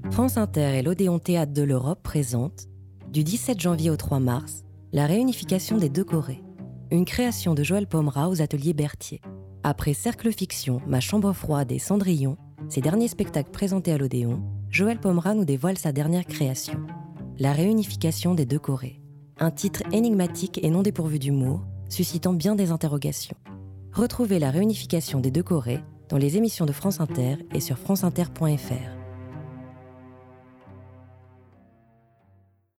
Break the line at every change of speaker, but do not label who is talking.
France Inter et l'Odéon Théâtre de l'Europe présentent, du 17 janvier au 3 mars, la réunification des deux Corées. Une création de Joël Pomera aux ateliers Berthier. Après Cercle Fiction, Ma chambre froide et Cendrillon, ses derniers spectacles présentés à l'Odéon, Joël Pomera nous dévoile sa dernière création, La réunification des deux Corées. Un titre énigmatique et non dépourvu d'humour, suscitant bien des interrogations. Retrouvez La réunification des deux Corées dans les émissions de France Inter et sur franceinter.fr.